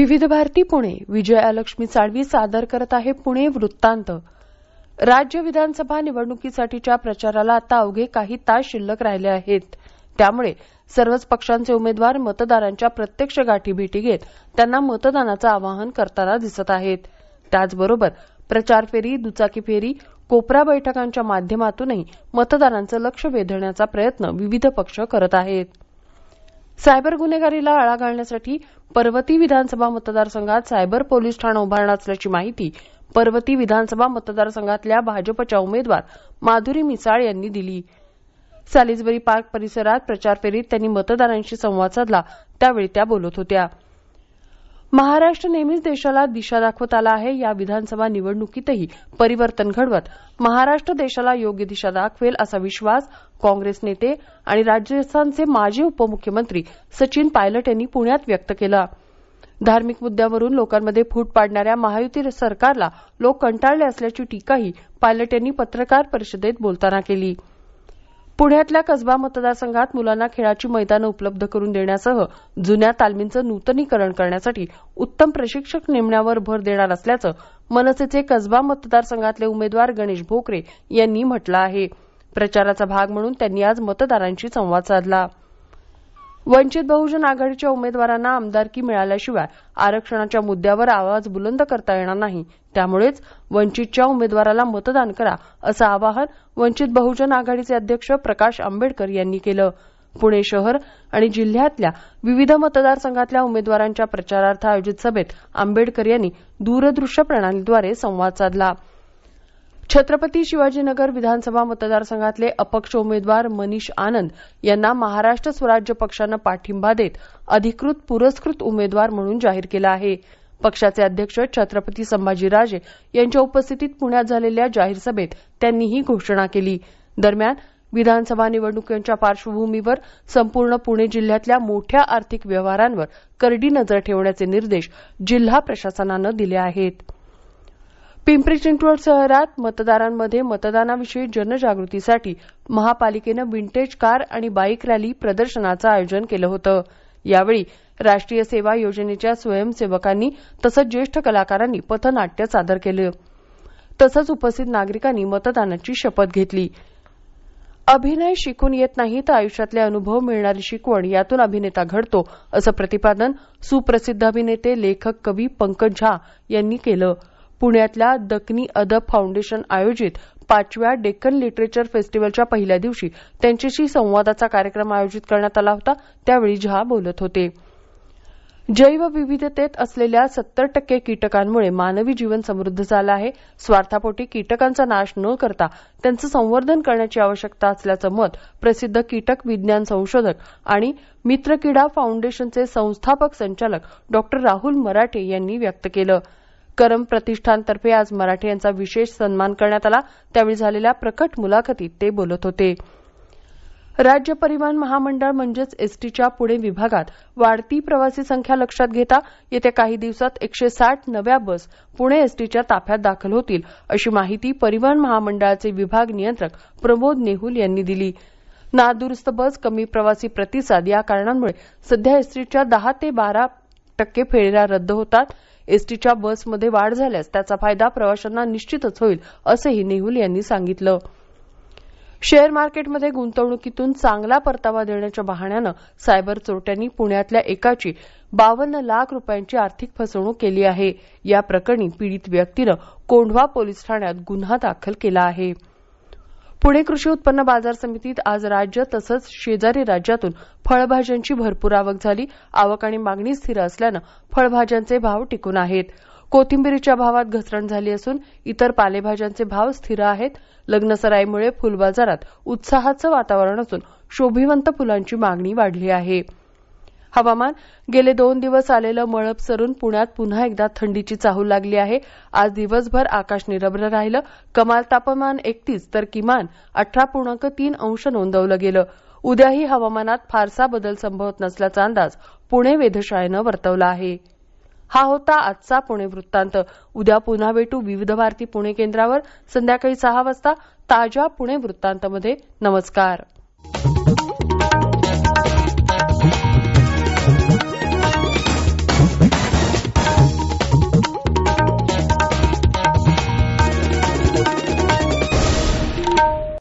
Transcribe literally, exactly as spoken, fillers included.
विविध भारती पुणे विजयालक्ष्मी साळवी सादर करत आहे पुणे वृत्तांत. राज्य विधानसभा निवडणुकीसाठीच्या प्रचाराला आता अवघे काही तास शिल्लक राहिले आहेत. त्यामुळे सर्वच पक्षांचे उमेदवार मतदारांच्या प्रत्यक्ष गाठीभेटी घेत त्यांना मतदानाचं आवाहन करताना दिसत आहेत. त्याचबरोबर प्रचार फेरी, दुचाकी फेरी, कोपरा बैठकांच्या माध्यमातूनही मतदारांचं लक्ष वेधण्याचा प्रयत्न विविध पक्ष करत आहेत. सायबर गुन्हेगारीला आळा घालण्यासाठी पर्वती विधानसभा मतदारसंघात सायबर पोलीस ठाणं उभारणार असल्याची माहिती पर्वती विधानसभा मतदारसंघातल्या भाजपच्या उमेदवार माधुरी मिसाळ यांनी दिली. सॅलिसबरी पार्क परिसरात प्रचार फेरीत त्यांनी मतदारांशी संवाद साधला. त्यावेळी त्या बोलत होत्या. महाराष्ट्र नेहमीच देशाला दिशा दाखवत आला आहे. या विधानसभा निवडणुकीतही परिवर्तन घडवत महाराष्ट्र देशाला योग्य दिशा दाखवेल असा विश्वास काँग्रेस नेते आणि राजस्थानचे माजी उपमुख्यमंत्री सचिन पायलट यांनी पुण्यात व्यक्त केला. धार्मिक मुद्द्यावरून लोकांमध्ये फूट पाडणाऱ्या महायुती सरकारला लोक कंटाळले असल्याची टीकाही पायलट यांनी पत्रकार परिषदेत बोलताना केली. पुण्यातल्या कसबा मतदारसंघात मुलांना खेळाची मैदानं उपलब्ध करून देण्यासह जुन्या तालमींचं नूतनीकरण करण्यासाठी उत्तम प्रशिक्षक नेमण्यावर भर देणार असल्याचं मनसेचे कसबा मतदारसंघातले उमेदवार गणेश भोकरे यांनी म्हटलं आहे. प्रचाराचा भाग म्हणून त्यांनी आज मतदारांशी संवाद साधला. वंचित बहुजन आघाडीच्या उमेदवारांना आमदारकी मिळाल्याशिवाय आरक्षणाच्या मुद्द्यावर आवाज बुलंद करता येणार नाही. त्यामुळेच वंचितच्या उमेदवाराला मतदान करा असं आवाहन वंचित बहुजन आघाडीचे अध्यक्ष प्रकाश आंबेडकर यांनी केलं. पुणे शहर आणि जिल्ह्यातल्या विविध मतदारसंघातल्या उमेदवारांच्या प्रचारार्थ आयोजित सभेत आंबेडकर यांनी दूरदृश्य प्रणालीद्वारे संवाद साधला. छत्रपती शिवाजीनगर विधानसभा मतदारसंघातले अपक्ष उमेदवार मनीष आनंद यांना महाराष्ट्र स्वराज्य पक्षानं पाठिंबा देत अधिकृत पुरस्कृत उमेदवार म्हणून जाहीर केलं आहे. पक्षाचे अध्यक्ष छत्रपती संभाजीराजे यांच्या उपस्थितीत पुण्यात झालेल्या जाहीर सभेत त्यांनी ही घोषणा केली. दरम्यान विधानसभा निवडणुकीच्या पार्श्वभूमीवर संपूर्ण पुणे जिल्ह्यातल्या मोठ्या आर्थिक व्यवहारांवर करडी नजर ठेवण्याचे निर्देश जिल्हा प्रशासनानं दिले आहेत. पिंपरी चिंचवड शहरात मतदारांमध्ये मतदानाविषयी जनजागृतीसाठी महापालिकेनं विंटेज कार आणि बाईक रॅली प्रदर्शनाचं आयोजन केलं होतं. यावेळी राष्ट्रीय सेवा योजनेच्या स्वयंसेवकांनी तसंच ज्येष्ठ कलाकारांनी पथनाट्य सादर केलं. तसंच उपस्थित नागरिकांनी मतदानाची शपथ घेतली. अभिनय शिकून येत नाही तर आयुष्यातले अनुभव मिळणारी शिकवण यातून अभिनेता घडतो असं प्रतिपादन सुप्रसिद्ध अभिनेते, लेखक, कवी पंकज झा यांनी केलं. पुण्यातल्या दक्कनी अदब फाउंडेशन आयोजित पाचव्या डेक्कन लिटरेचर फेस्टिवलच्या पहिल्या दिवशी त्यांच्याशी संवादाचा कार्यक्रम आयोजित करण्यात आला होता. त्यावेळी झा बोलत होते. जैवविविधतेत असलेल्या सत्तर टक्के कीटकांमुळे मानवी जीवन समृद्ध झालं आहे. स्वार्थापोटी कीटकांचा नाश न करता त्यांचं संवर्धन करण्याची आवश्यकता असल्याचं मत प्रसिद्ध कीटक विज्ञान संशोधक आणि मित्रकिडा फाउंडेशनचे संस्थापक संचालक डॉक्टर राहुल मराठे यांनी व्यक्त केलं. करम प्रतिष्ठानतर्फे आज मराठे यांचा विशेष सन्मान करण्यात आला. त्यावेळी झालेल्या प्रकट मुलाखतीत ते बोलत होते. राज्य परिवहन महामंडळ म्हणजेच एसटीच्या पुणे विभागात वाढती प्रवासी संख्या लक्षात घेता येत्या काही दिवसात एकशे साठ नव्या बस पुणे एसटीच्या ताफ्यात दाखल होतील अशी माहिती परिवहन महामंडळाचे विभाग नियंत्रक प्रमोद नेहुल यांनी दिली. नादुरुस्त बस, कमी प्रवासी प्रतिसाद या कारणांमुळे सध्या एसटीच्या दहा ते बारा टक्के फेऱ्या रद्द होतात. एसटीच्या बसमध्ये वाढ झाल्यास त्याचा फायदा प्रवाशांना निश्चितच होईल असंही नेहुल यांनी सांगितलं. शेअर मार्केटमध्ये गुंतवणुकीतून चांगला परतावा देण्याच्या बहाण्यानं सायबर चोरट्यांनी पुण्यातल्या एकाची बावन्न लाख रुपयांची आर्थिक फसवणूक केली आहे. या प्रकरणी पीडित व्यक्तीनं कोंढवा पोलीस ठाण्यात गुन्हा दाखल केला आहे. पुणे कृषी उत्पन्न बाजार समितीत आज राज्य तसंच शेजारी राज्यातून फळभाज्यांची भरपूर आवक झाली. आवक आणि मागणी स्थिर असल्यानं फळभाज्यांचे भाव टिकून आहेत. कोथिंबीरीच्या भावात घसरण झाली असून इतर पालेभाज्यांचे भाव स्थिर आहेत. लग्नसराईमुळे फुलबाजारात उत्साहाचं वातावरण असून शोभिवंत फुलांची मागणी वाढली आहे. हवामान. गेले दोन दिवस आलेलं मळभ सरून पुण्यात पुन्हा एकदा थंडीची चाहूल लागली आहे. आज दिवसभर आकाश निरभ्र राहिलं. कमाल तापमान एकतीस तर किमान अठरा पूर्णांक तीन अंश नोंदवलं गेलं. उद्याही हवामानात फारसा बदल संभवत नसल्याचा अंदाज पुणे वेधशाळेनं वर्तवला आहे. हा होता आजचा पुणे वृत्तांत. उद्या पुन्हा भेटू विविध भारती पुणे केंद्रावर संध्याकाळी सहा वाजता ताज्या पुणे वृत्तांतमध्ये. नमस्कार.